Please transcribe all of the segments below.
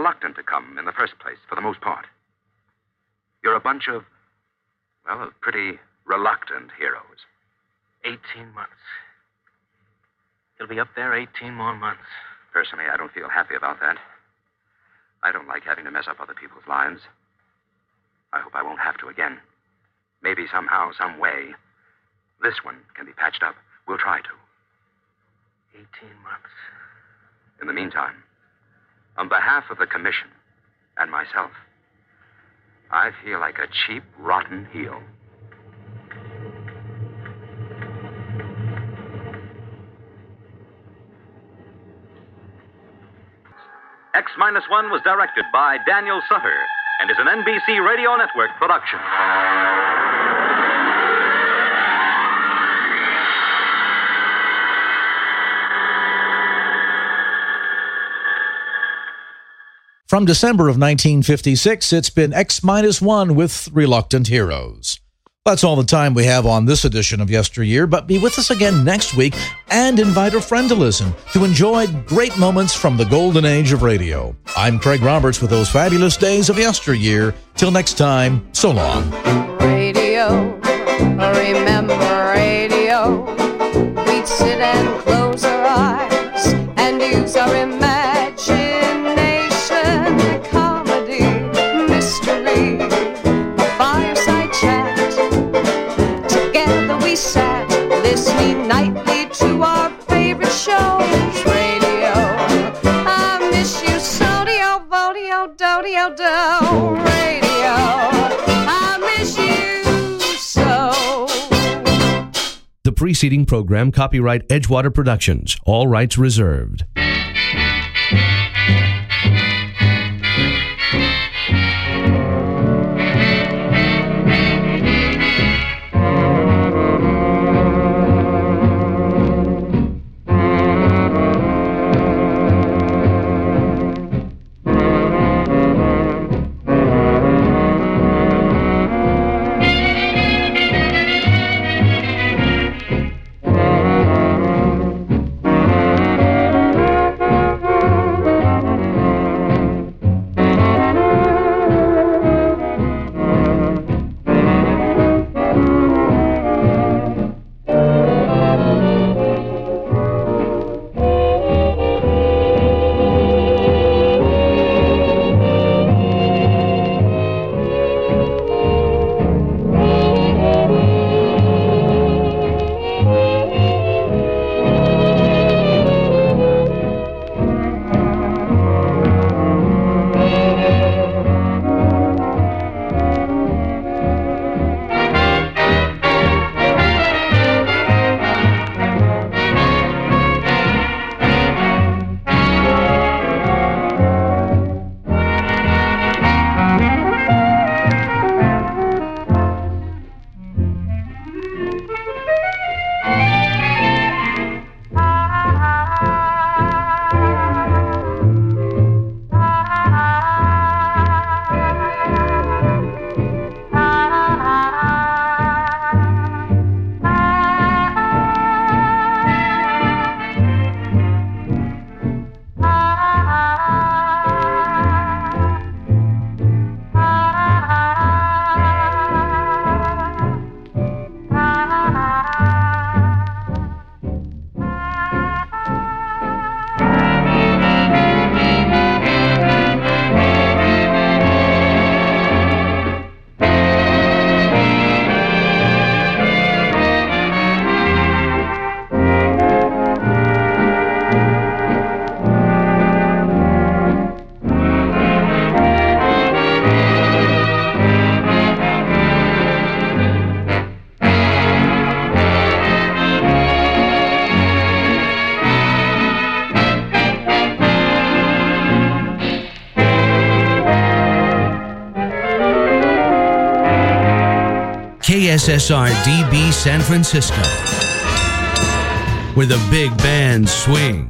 reluctant to come in the first place, for the most part. You're a bunch of, well, of pretty reluctant heroes. 18 months. He'll be up there 18 more months. Personally, I don't feel happy about that. I don't like having to mess up other people's lives. I hope I won't have to again. Maybe somehow, some way, this one can be patched up. We'll try to. 18 months. In the meantime, on behalf of the Commission and myself, I feel like a cheap, rotten heel. X-1 was directed by Daniel Sutter and is an NBC Radio Network production. From December of 1956, it's been X-1 with Reluctant Heroes. That's all the time we have on this edition of Yesteryear, but be with us again next week and invite a friend to listen to enjoy great moments from the golden age of radio. I'm Craig Roberts with those fabulous days of yesteryear. Till next time, so long. Radio, remember radio. We'd sit and close our eyes and use our imagination. Comedy, mystery, a fireside chat. Together we sat, listening nightly to our favorite shows. Radio, I miss you so, dio, vodio, do, do. Radio, I miss you so. The preceding program, copyright Edgewater Productions, all rights reserved. KSSR DB San Francisco, where the big band swing.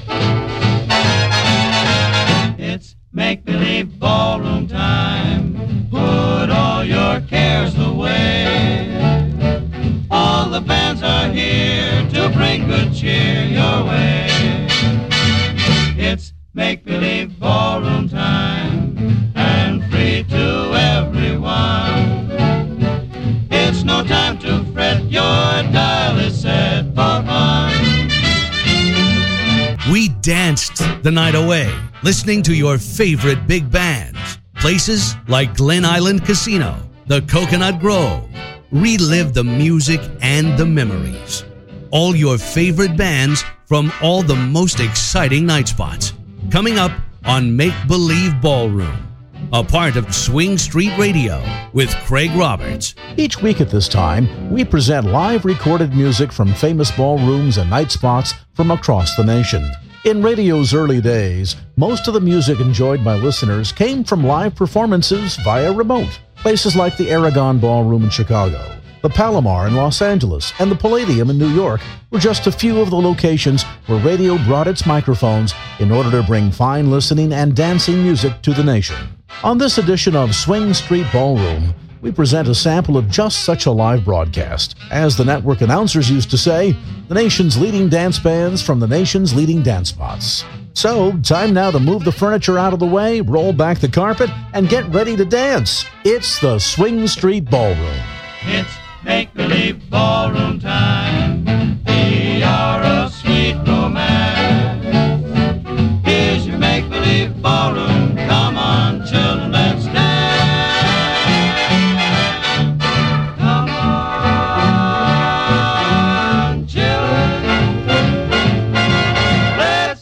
It's make-believe ballroom time. are here to bring good cheer your way. It's make-believe ballroom time, and free to everyone. It's no time to fret, your dial is set for fun. We danced the night away, listening to your favorite big bands. Places like Glen Island Casino, the Coconut Grove. Relive the music and the memories. All your favorite bands from all the most exciting night spots. Coming up on Make Believe Ballroom, a part of Swing Street Radio with Craig Roberts. Each week at this time, we present live recorded music from famous ballrooms and night spots from across the nation. In radio's early days, most of the music enjoyed by listeners came from live performances via remote. Places like the Aragon Ballroom in Chicago, the Palomar in Los Angeles, and the Palladium in New York were just a few of the locations where radio brought its microphones in order to bring fine listening and dancing music to the nation. On this edition of Swing Street Ballroom, we present a sample of just such a live broadcast. As the network announcers used to say, the nation's leading dance bands from the nation's leading dance spots. So, time now to move the furniture out of the way, roll back the carpet, and get ready to dance. It's the Swing Street Ballroom. It's make-believe ballroom time. We are a sweet romance. Here's your make-believe ballroom. Come on, children, let's dance. Come on, children, let's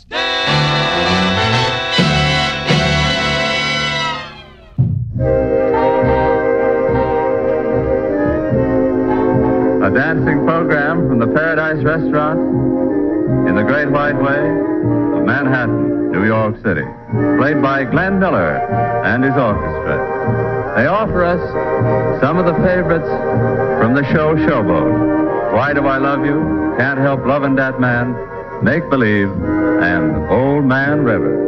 A dancing program from the Paradise Restaurant in the Great White Way of Manhattan, New York City. Played by Glenn Miller and his orchestra. They offer us some of the favorites from the show Showboat. Why Do I Love You? Can't Help Loving That Man, Make Believe, and Old Man River.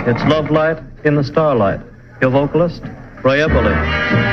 It's Love Light in the Starlight. Your vocalist, Ray Eberle.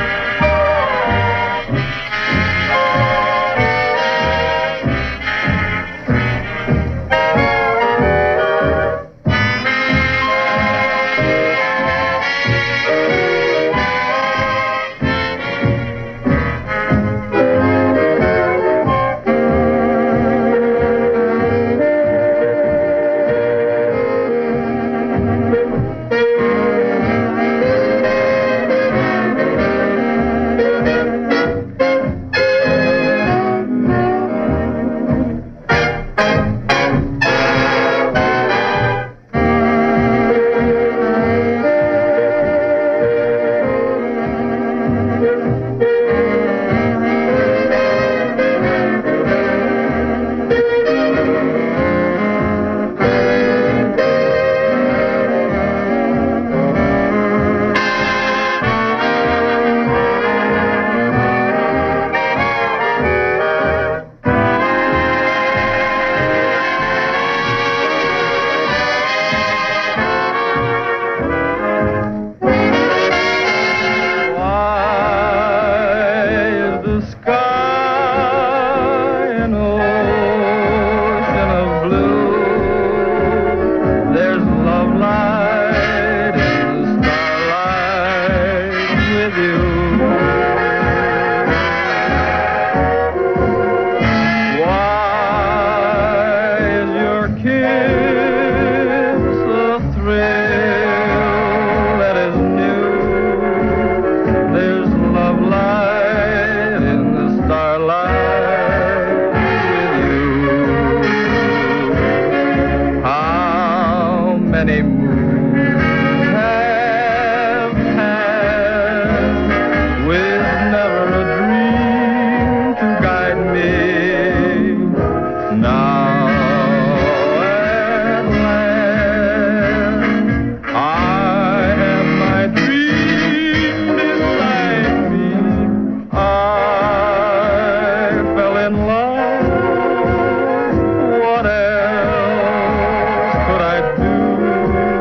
What else could I do?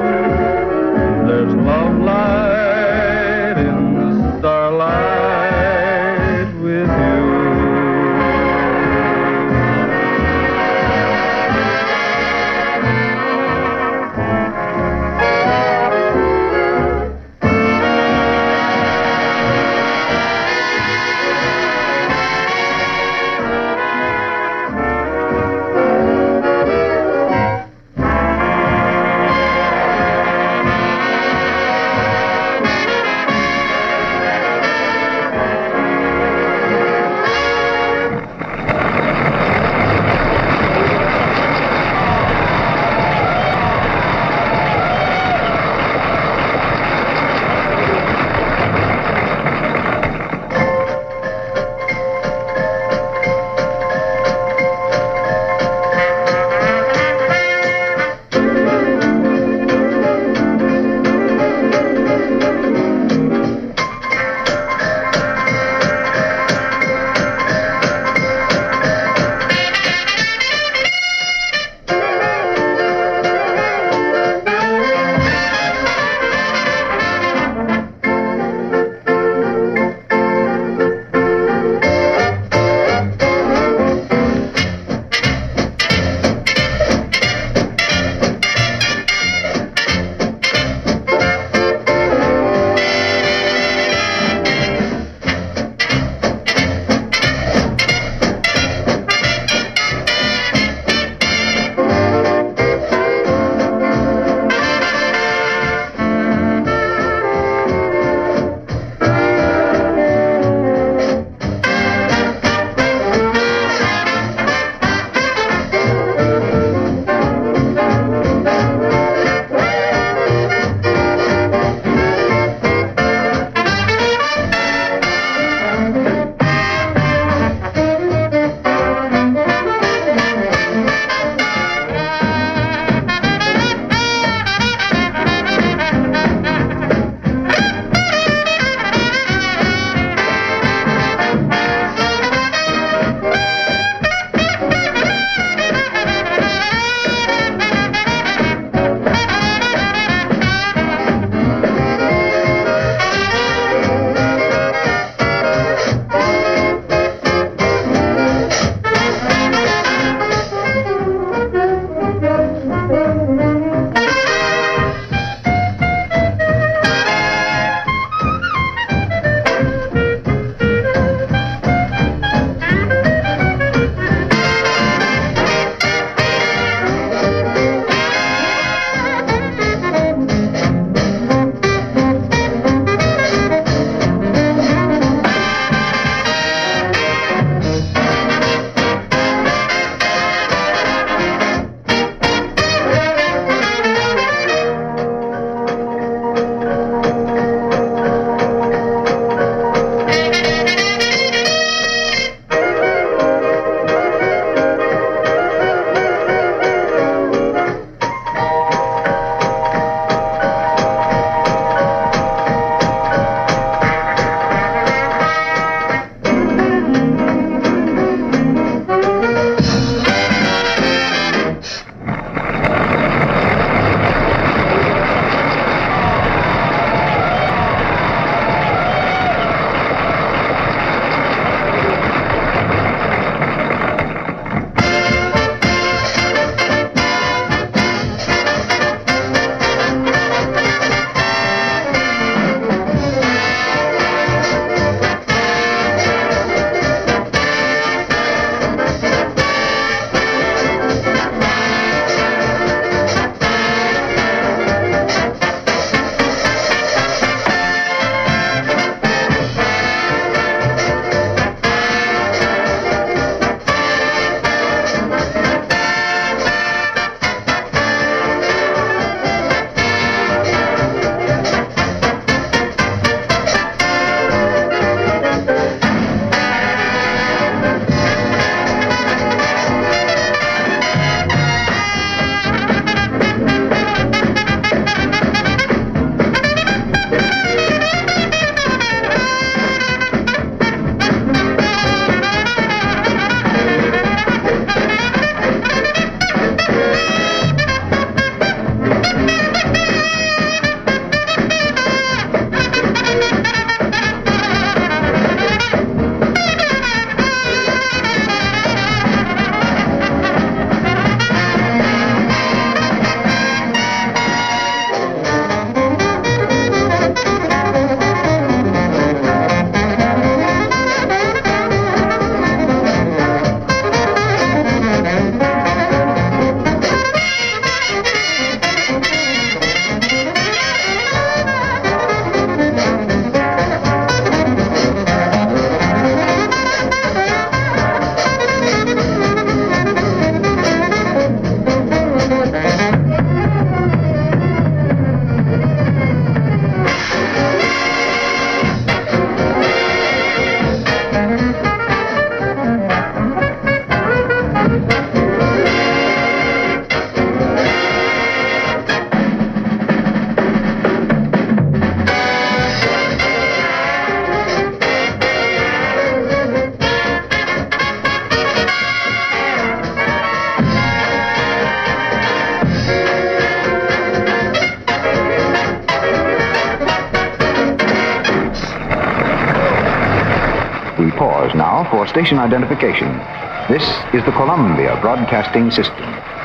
now for station identification. This is the Columbia Broadcasting System.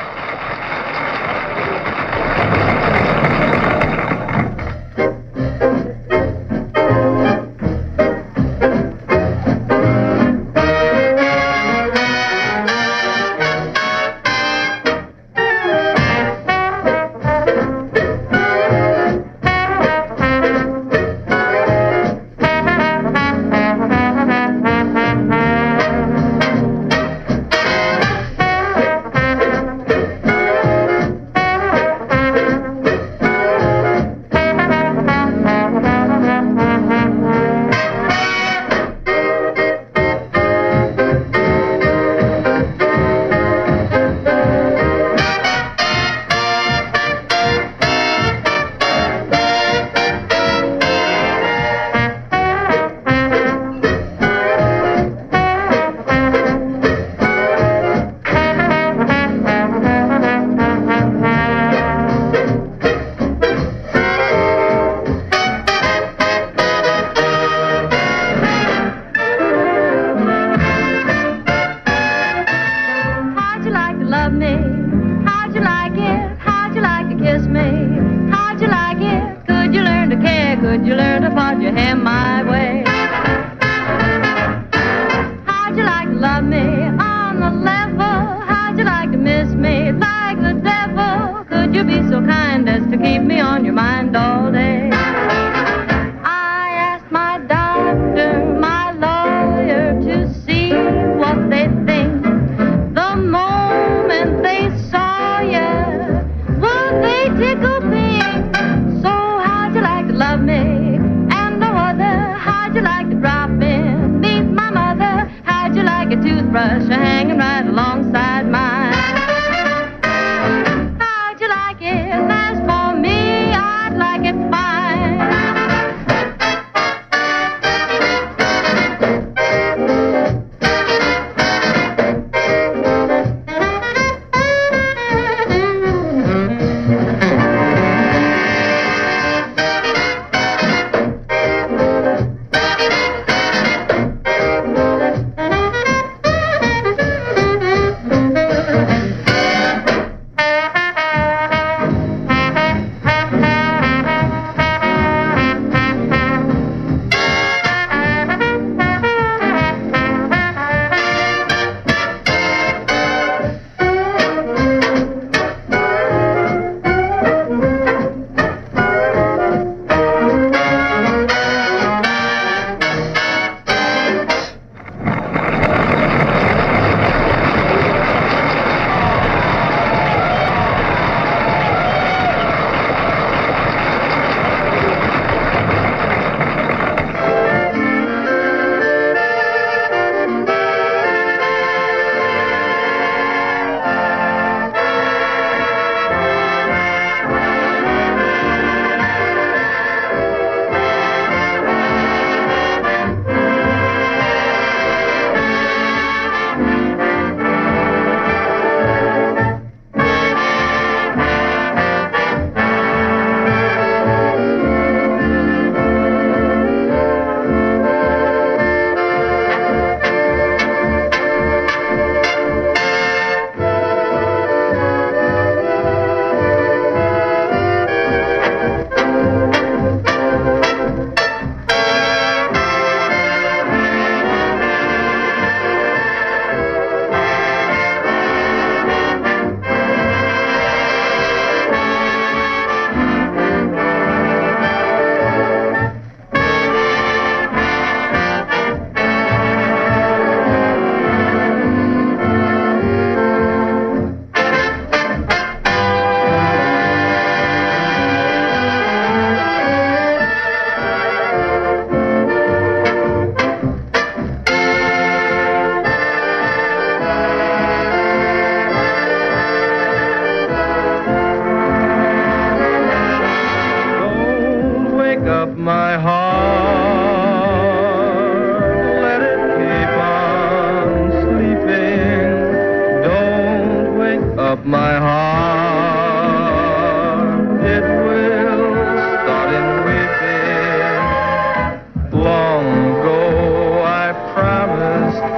My heart, it will start in weeping. Long ago I promised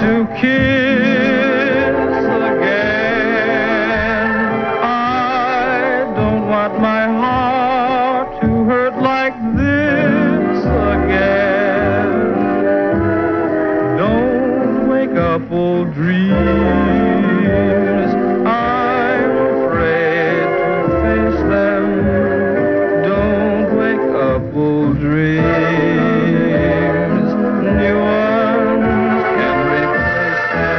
to kiss again. I don't want my heart to hurt like this again. Don't wake up old dreams. I'm afraid to face them. Don't wake up old dreams. New ones can replace them.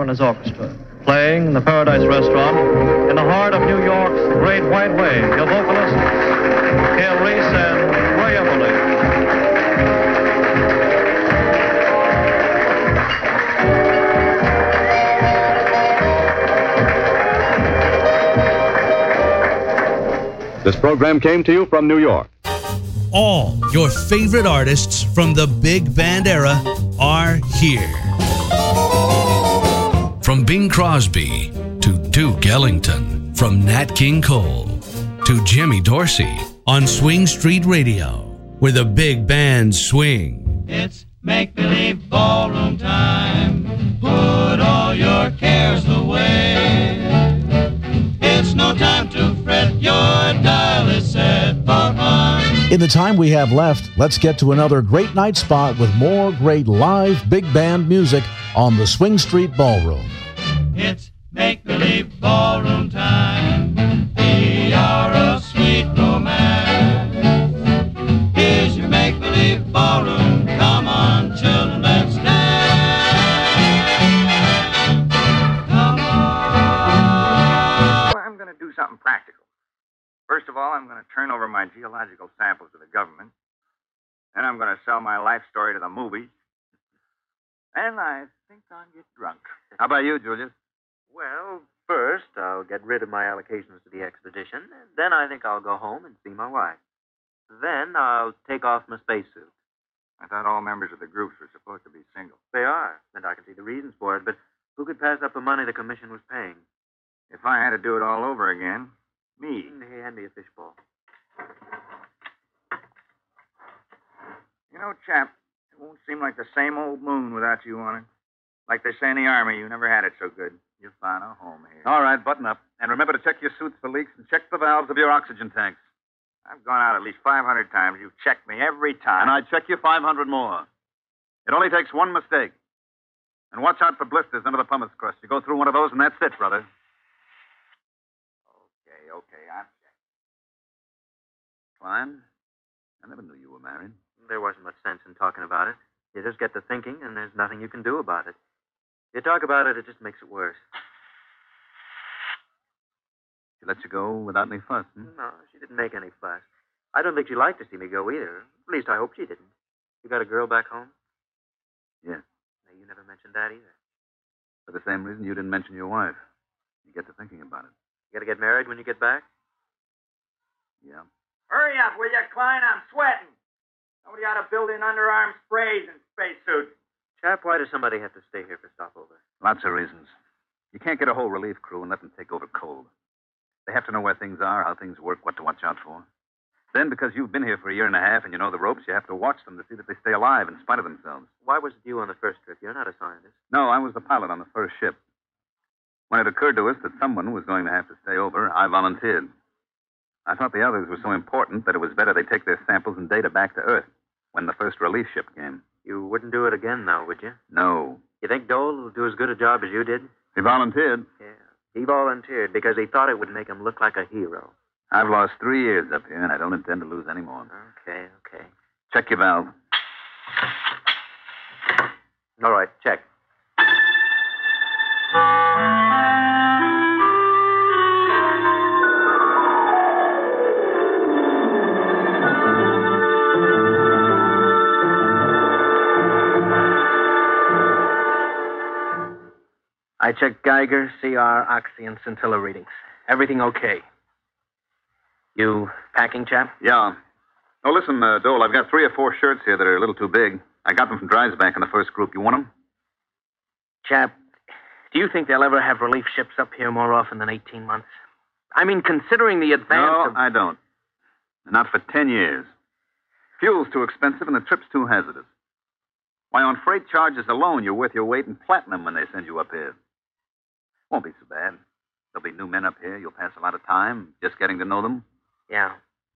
and his orchestra, playing in the Paradise Restaurant in the heart of New York's Great White Way. Your vocalists, Gail Reese and Ray Everly. This program came to you from New York. All your favorite artists from the big band era are here. From Bing Crosby to Duke Ellington, from Nat King Cole to Jimmy Dorsey on Swing Street Radio, where the big bands swing. It's make-believe ballroom time. Put all your cares away. It's no time to fret. Your dial is set for fun. In the time we have left, let's get to another great night spot with more great live big band music on the Swing Street Ballroom. It's make-believe ballroom time. The hour of sweet romance. Here's your make-believe ballroom. Come on, children, let's dance. Come on. Well, I'm going to do something practical. First of all, I'm going to turn over my geological samples to the government. Then I'm going to sell my life story to the movies. And I think I'll get drunk. How about you, Julius? Well, first, I'll get rid of my allocations to the expedition. And then I think I'll go home and see my wife. Then I'll take off my spacesuit. I thought all members of the groups were supposed to be single. They are, and I can see the reasons for it, but who could pass up the money the commission was paying? If I had to do it all over again, me. Hey, hand me a fishbowl. You know, chap, it won't seem like the same old moon without you on it. Like they say in the Army, you never had it so good. You found a home here. All right, button up. And remember to check your suits for leaks and check the valves of your oxygen tanks. I've gone out at least 500 times. You've checked me every time. And I check you 500 more. It only takes one mistake. And watch out for blisters under the pumice crust. You go through one of those, and that's it, brother. Okay, I'm checked. Klein, I never knew you were married. There wasn't much sense in talking about it. You just get to thinking, and there's nothing you can do about it. You talk about it, it just makes it worse. She let you go without any fuss, No, she didn't make any fuss. I don't think she liked to see me go either. At least I hope she didn't. You got a girl back home? Yeah. No, you never mentioned that either. For the same reason you didn't mention your wife. You get to thinking about it. You got to get married when you get back? Yeah. Hurry up, will you, Klein? I'm sweating. Nobody ought to build in underarm sprays and spacesuits. Chap, why does somebody have to stay here for stopover? Lots of reasons. You can't get a whole relief crew and let them take over cold. They have to know where things are, how things work, what to watch out for. Then, because you've been here for a year and a half and you know the ropes, you have to watch them to see that they stay alive in spite of themselves. Why was it you on the first trip? You're not a scientist. No, I was the pilot on the first ship. When it occurred to us that someone was going to have to stay over, I volunteered. I thought the others were so important that it was better they take their samples and data back to Earth when the first relief ship came. You wouldn't do it again, though, would you? No. You think Dole will do as good a job as you did? He volunteered. Yeah. He volunteered because he thought it would make him look like a hero. I've lost 3 years up here, and I don't intend to lose any more. Okay. Check your valve. All right, check. I checked Geiger, CR, Oxy, and scintilla readings. Everything okay. You packing, chap? Yeah. Oh, listen, Dole, I've got 3 or 4 shirts here that are a little too big. I got them from Dreisbach in the first group. You want them? Chap, do you think they'll ever have relief ships up here more often than 18 months? I mean, considering the advance No, of... I don't. Not for 10 years. Fuel's too expensive and the trip's too hazardous. Why, on freight charges alone, you're worth your weight in platinum when they send you up here. Won't be so bad. There'll be new men up here. You'll pass a lot of time just getting to know them. Yeah.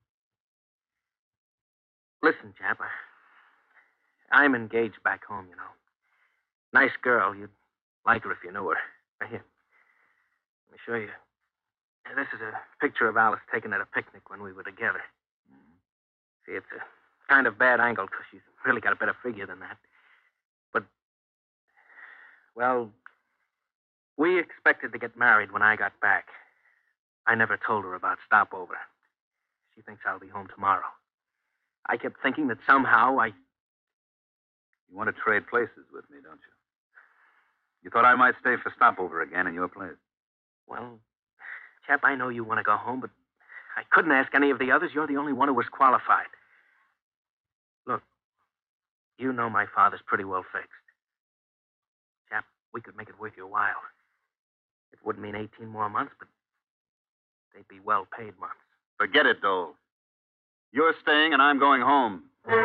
Listen, chap, I'm engaged back home, you know. Nice girl. You'd like her if you knew her. Right here. Let me show you. This is a picture of Alice taken at a picnic when we were together. See, it's a kind of bad angle because she's really got a better figure than that. But, well, We expected to get married when I got back. I never told her about stopover. She thinks I'll be home tomorrow. I kept thinking that somehow You want to trade places with me, don't you? You thought I might stay for stopover again in your place. Well, chap, I know you want to go home, but I couldn't ask any of the others. You're the only one who was qualified. Look, you know my father's pretty well fixed. Chap, we could make it worth your while. It wouldn't mean 18 more months, but they'd be well-paid months. Forget it, Dole. You're staying and I'm going home.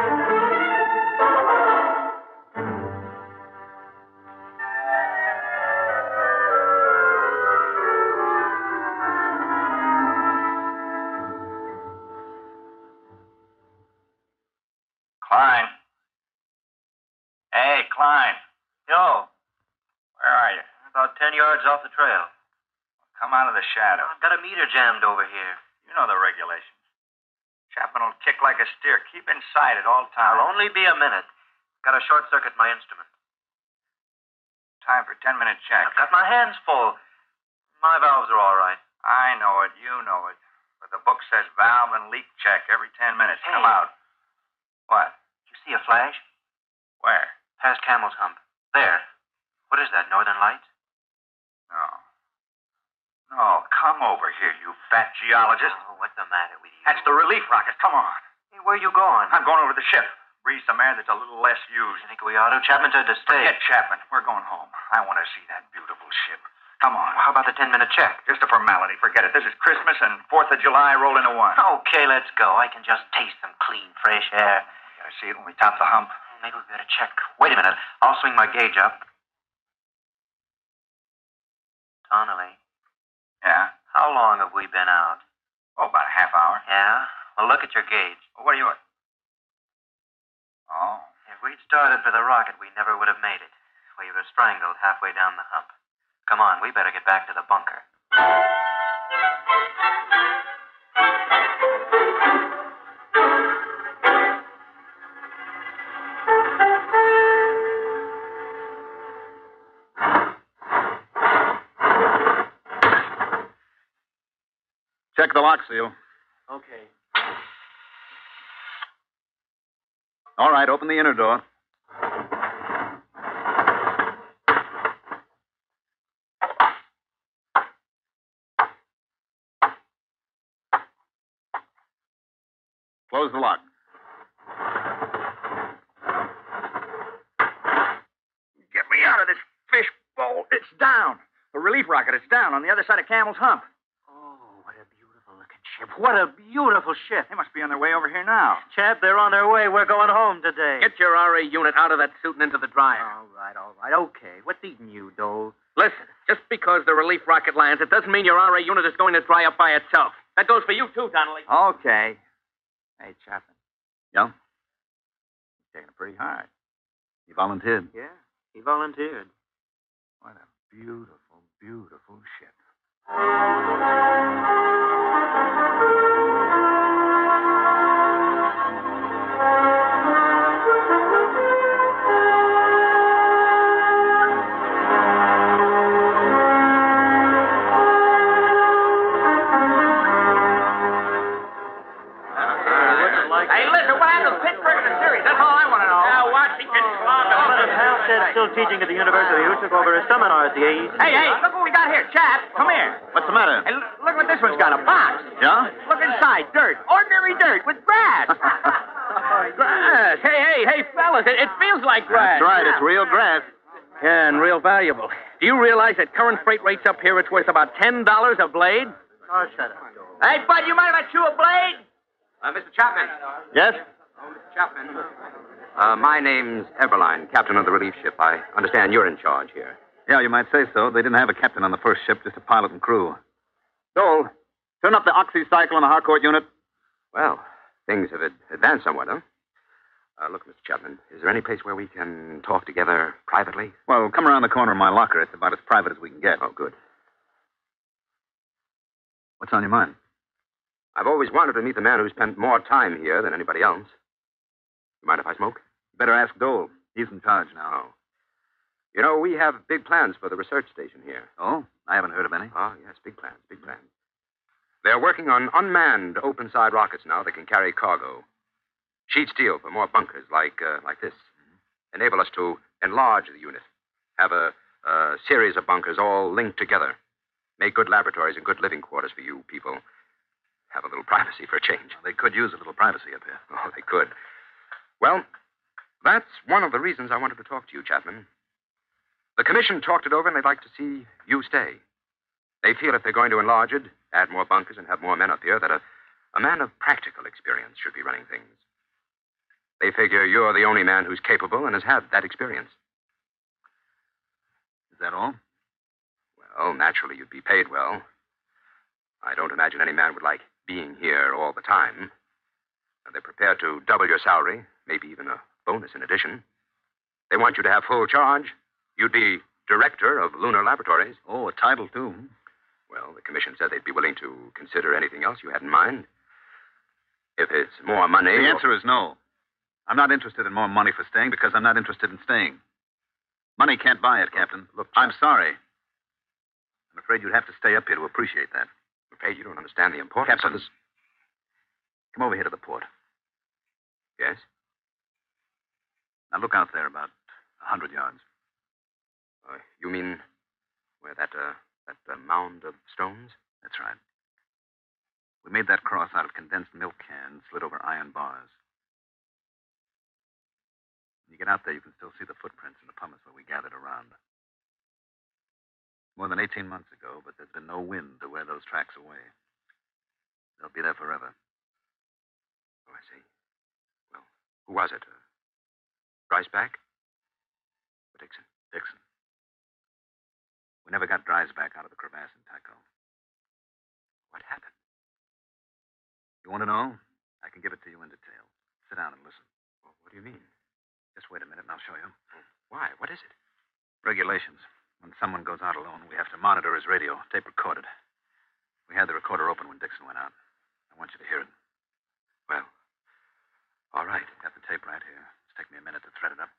Klein. Hey, Klein. Yo. Where are you? About 10 yards off the trail. Come out of the shadow. I've got a meter jammed over here. You know the regulations. Chapman will kick like a steer. Keep inside at all times. I'll only be a minute. Got to short circuit my instrument. Time for 10-minute check. I've got my hands full. My valves are all right. I know it. You know it. But the book says valve and leak check every 10 minutes. Hey. Come out. What? You see a flash? Where? Past Camel's Hump. There. What is that, Northern Lights? No. No, come over here, you fat geologist. Oh, what's the matter with you? That's the relief rocket. Come on. Hey, where are you going? I'm going over to the ship. Breathe some air that's a little less used. You think we ought to? Chapman said to stay. Forget Chapman. We're going home. I want to see that beautiful ship. Come on. How about the 10-minute check? Just a formality. Forget it. This is Christmas and 4th of July roll into one. Okay, let's go. I can just taste some clean, fresh air. Gotta see it when we top the hump. Maybe we better check. Wait a minute. I'll swing my gauge up. Donnelly. Yeah? How long have we been out? Oh, about a half hour. Yeah? Well, look at your gauge. Well, what are you... Oh. If we'd started for the rocket, we never would have made it. We would have strangled halfway down the hump. Come on, we better get back to the bunker. Check the lock seal. Okay. All right, open the inner door. Close the lock. Get me out of this fish bowl. It's down. The relief rocket, it's down on the other side of Camel's Hump. What a beautiful ship. They must be on their way over here now. Chap, they're on their way. We're going home today. Get your RA unit out of that suit and into the dryer. All right. Okay. What's eating you, Dole? Listen, just because the relief rocket lands, it doesn't mean your RA unit is going to dry up by itself. That goes for you, too, Donnelly. Okay. Hey, Chapman. Yeah? He's taking it pretty hard. You volunteered. Yeah, he volunteered. What a beautiful, beautiful ship. Still teaching at the university. Who took over his seminar at the AEC? Hey, look what we got here. Chap, come here. What's the matter? Hey, look what this one's got, a box. Yeah? Look inside, dirt. Ordinary dirt with grass. Grass. Hey, fellas, it feels like grass. That's right, it's real grass. Yeah, and real valuable. Do you realize at current freight rates up here, it's worth about $10 a blade? Oh, shut up, Joe. Hey, bud, you mind if I chew a blade? Mr. Chapman. Yes? Mr. Chapman. My name's Eberline, captain of the relief ship. I understand you're in charge here. Yeah, you might say so. They didn't have a captain on the first ship, just a pilot and crew. Dole, turn up the oxycycle on the Harcourt unit. Well, things have advanced somewhat, huh? Look, Mr. Chapman, is there any place where we can talk together privately? Well, come around the corner of my locker. It's about as private as we can get. Oh, good. What's on your mind? I've always wanted to meet the man who spent more time here than anybody else. You mind if I smoke? Better ask Dole. He's in charge now. Oh. You know, we have big plans for the research station here. Oh? I haven't heard of any. Oh, yes, big plans, big plans. They're working on unmanned open-side rockets now that can carry cargo. Sheet steel for more bunkers like this. Enable us to enlarge the unit. Have a series of bunkers all linked together. Make good laboratories and good living quarters for you people. Have a little privacy for a change. Well, they could use a little privacy up here. Oh, they could. Well, that's one of the reasons I wanted to talk to you, Chapman. The commission talked it over, and they'd like to see you stay. They feel if they're going to enlarge it, add more bunkers, and have more men up here, that a man of practical experience should be running things. They figure you're the only man who's capable and has had that experience. Is that all? Well, naturally, you'd be paid well. I don't imagine any man would like being here all the time. They're prepared to double your salary, maybe even a bonus in addition. They want you to have full charge. You'd be director of Lunar Laboratories. Oh, a title, too. Well, the commission said they'd be willing to consider anything else you had in mind. If it's more money... The answer is no. I'm not interested in more money for staying because I'm not interested in staying. Money can't buy it, Captain. Look, I'm sorry. I'm afraid you'd have to stay up here to appreciate that. I'm afraid you don't understand the importance Captain, of this. Come over here to the port. Yes? Now look out there about 100 yards. You mean where that mound of stones? That's right. We made that cross out of condensed milk cans slid over iron bars. When you get out there, you can still see the footprints in the pumice where we gathered around. More than 18 months ago, but there's been no wind to wear those tracks away. They'll be there forever. Oh, I see. Well, who was it? Dreisbach? Or Dixon? Dixon. We never got Dreisbach out of the crevasse in Taco. What happened? You want to know? I can give it to you in detail. Sit down and listen. Well, what do you mean? Just wait a minute and I'll show you. Why? What is it? Regulations. When someone goes out alone, we have to monitor his radio, tape recorded. We had the recorder open when Dixon went out. I want you to hear it. Well, all right. Got the tape right here. It's taken me a minute to thread it up.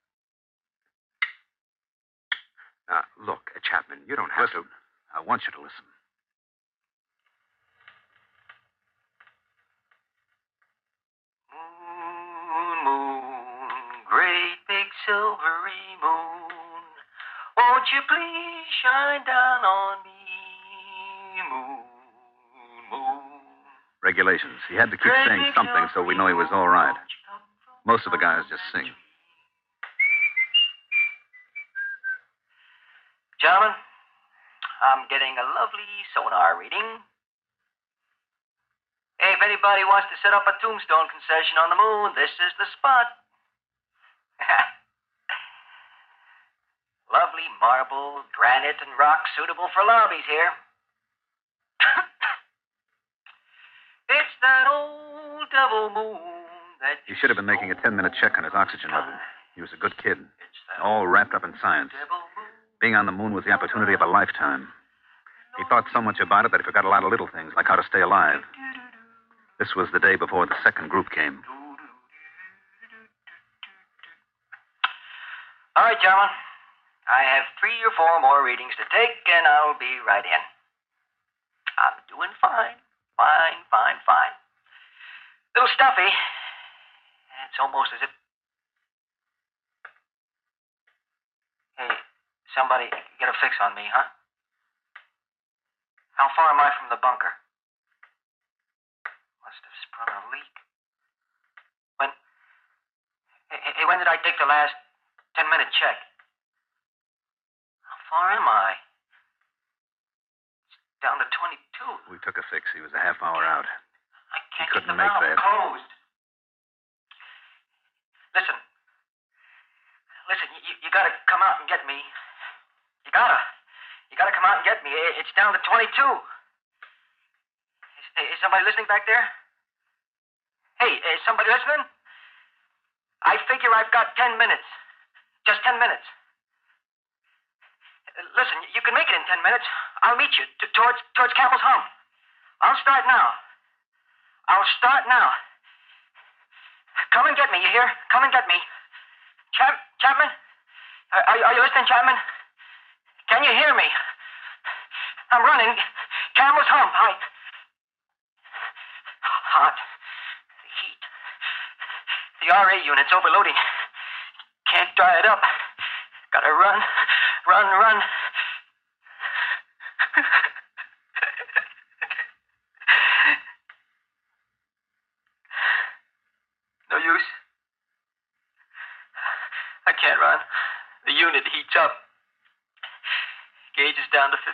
Look, Chapman, you don't have to. I want you to listen. Moon, moon, great big silvery moon, won't you please shine down on me, moon, moon. Regulations. He had to keep saying something so we know he was all right. Most of the guys just sing. Gentlemen, I'm getting a lovely sonar reading. Hey, if anybody wants to set up a tombstone concession on the moon, this is the spot. Lovely marble, granite, and rock suitable for lobbies here. It's that old devil moon that... He should have been making a 10-minute check on his oxygen level. He was a good kid, all wrapped up in science. Being on the moon was the opportunity of a lifetime. He thought so much about it that he forgot a lot of little things, like how to stay alive. This was the day before the second group came. All right, gentlemen. I have 3 or 4 more readings to take, and I'll be right in. I'm doing fine. Fine. Little stuffy. It's almost as if... Hey, somebody get a fix on me, huh? How far am I from the bunker? Must have sprung a leak. When did I take the last 10-minute check? How far am I? It's down to 22. We took a fix. He was a half hour out. I can't He couldn't get the make valve that. closed. Listen, you gotta come out and get me. You gotta come out and get me. It's down to 22. Is somebody listening back there? Hey, is somebody listening? I figure I've got 10 minutes. Just 10 minutes. Listen, you can make it in 10 minutes. I'll meet you towards Campbell's Hump. I'll start now. Come and get me, you hear? Come and get me. Chapman? Are you listening, Chapman? Can you hear me? I'm running. Camel's Hump. Hot. The heat. The RA unit's overloading. Can't dry it up. Gotta run. No use. I can't run. The unit heats up. Gauge is down to 15.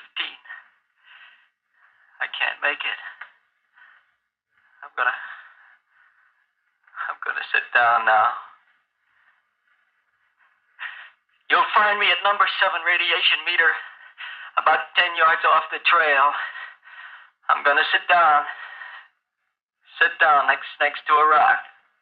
I can't make it. I'm gonna sit down now. You'll find me at number 7 radiation meter, about 10 yards off the trail. I'm gonna sit down. Sit down next to a rock.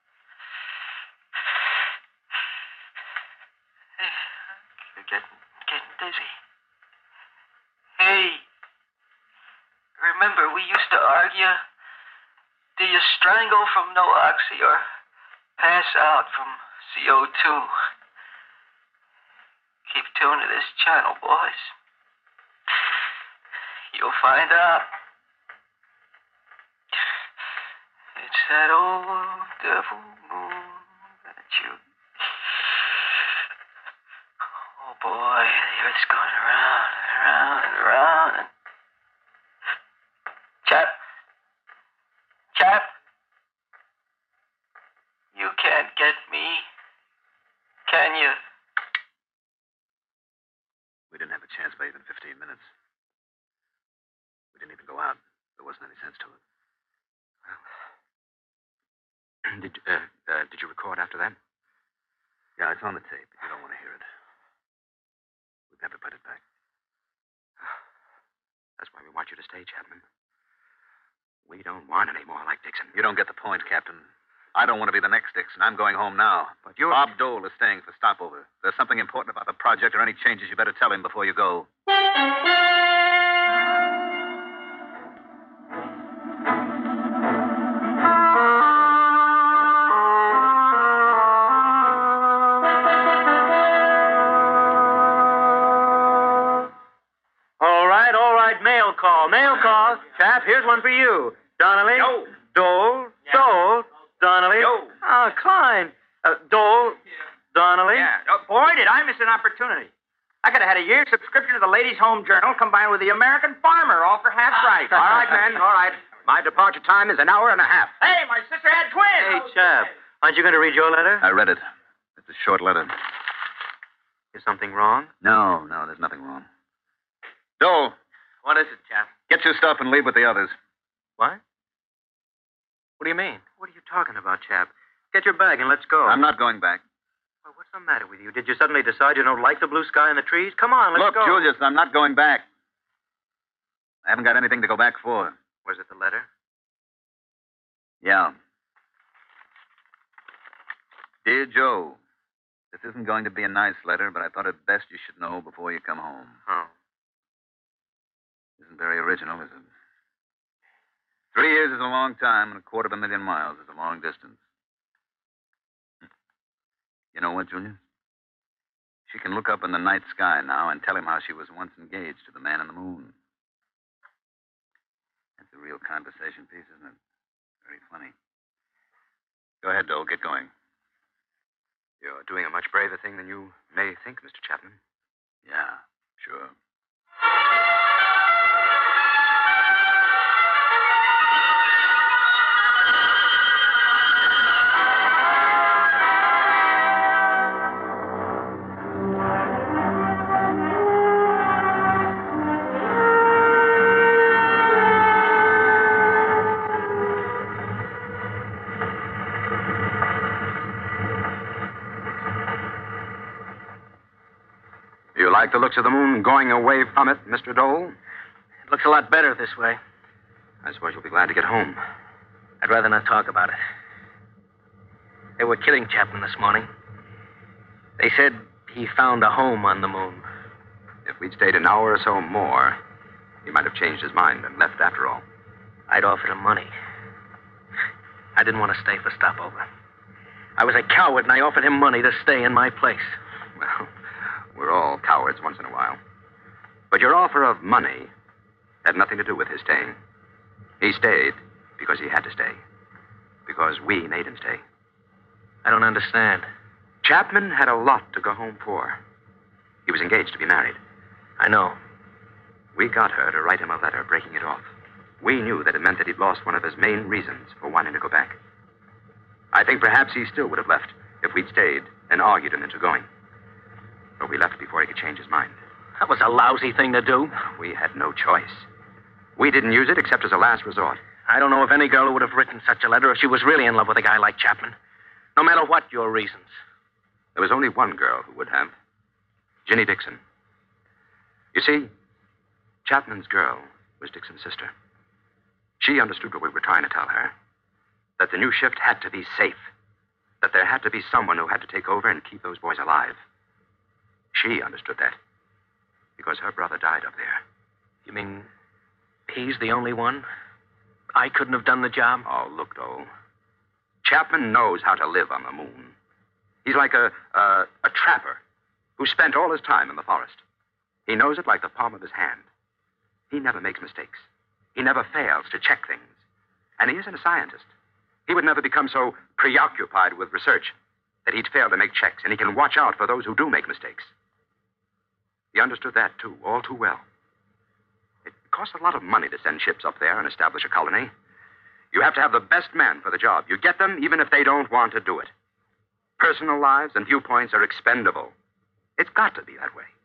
Getting dizzy. Hey, remember we used to argue? Do you strangle from no oxy or pass out from CO2? Keep tuned to this channel, boys. You'll find out. It's that old devil moon that you... Oh, boy, the Earth's going around and around and around. And... Chap, you can't get me, can you? We didn't have a chance by even 15 minutes. We didn't even go out. There wasn't any sense to it. Well, did you record after that? Yeah, it's on the tape. You don't want to hear it. We've never put it back. That's why we want you to stay, Chapman. We don't want any more like Dixon. You don't get the point, Captain. I don't want to be the next Dixon. I'm going home now. But you're... Bob Dole is staying for stopover. If there's something important about the project or any changes, you better tell him before you go. Mail call. Chap, here's one for you. Donnelly. Yo. Dole. Yeah. Dole. Donnelly. Yo. Ah, Klein. Dole. Donnelly. Yeah. Oh, boy, did I miss an opportunity. I could have had a year's subscription to the Ladies' Home Journal combined with the American Farmer, all for half price. All right, men, all right. My departure time is an hour and a half. Hey, my sister had twins. Hey, Chap. Aren't you going to read your letter? I read it. It's a short letter. Is something wrong? No, there's nothing wrong. Dole. What is it, Chap? Get your stuff and leave with the others. What? What do you mean? What are you talking about, Chap? Get your bag and let's go. I'm not going back. Well, what's the matter with you? Did you suddenly decide you don't like the blue sky and the trees? Come on, let's go. Look, Julius, I'm not going back. I haven't got anything to go back for. Was it the letter? Yeah. Dear Joe, this isn't going to be a nice letter, but I thought it best you should know before you come home. Oh. Isn't very original, is it? 3 years is a long time, and 250,000 miles is a long distance. You know what, Julius? She can look up in the night sky now and tell him how she was once engaged to the man in the moon. That's a real conversation piece, isn't it? Very funny. Go ahead, Dole. Get going. You're doing a much braver thing than you may think, Mr. Chapman. Yeah, sure. You like the looks of the moon going away from it, Mr. Dole? It looks a lot better this way. I suppose you'll be glad to get home. I'd rather not talk about it. They were kidding Chapman this morning. They said he found a home on the moon. If we'd stayed an hour or so more, he might have changed his mind and left after all. I'd offered him money. I didn't want to stay for stopover. I was a coward, and I offered him money to stay in my place. Well, We're all cowards once in a while. But your offer of money had nothing to do with his staying. He stayed because he had to stay. Because we made him stay. I don't understand. Chapman had a lot to go home for. He was engaged to be married. I know. We got her to write him a letter breaking it off. We knew that it meant that he'd lost one of his main reasons for wanting to go back. I think perhaps he still would have left if we'd stayed and argued him into going. But we left before he could change his mind. That was a lousy thing to do. We had no choice. We didn't use it except as a last resort. I don't know of any girl who would have written such a letter if she was really in love with a guy like Chapman. No matter what your reasons. There was only one girl who would have. Ginny Dixon. You see, Chapman's girl was Dixon's sister. She understood what we were trying to tell her. That the new shift had to be safe. That there had to be someone who had to take over and keep those boys alive. She understood that. Because her brother died up there. You mean he's the only one? I couldn't have done the job? Oh, look, Dole. Chapman knows how to live on the moon. He's like a trapper who spent all his time in the forest. He knows it like the palm of his hand. He never makes mistakes. He never fails to check things. And he isn't a scientist. He would never become so preoccupied with research that he'd fail to make checks, and he can watch out for those who do make mistakes. He understood that, too, all too well. It costs a lot of money to send ships up there and establish a colony. You have to have the best men for the job. You get them even if they don't want to do it. Personal lives and viewpoints are expendable. It's got to be that way.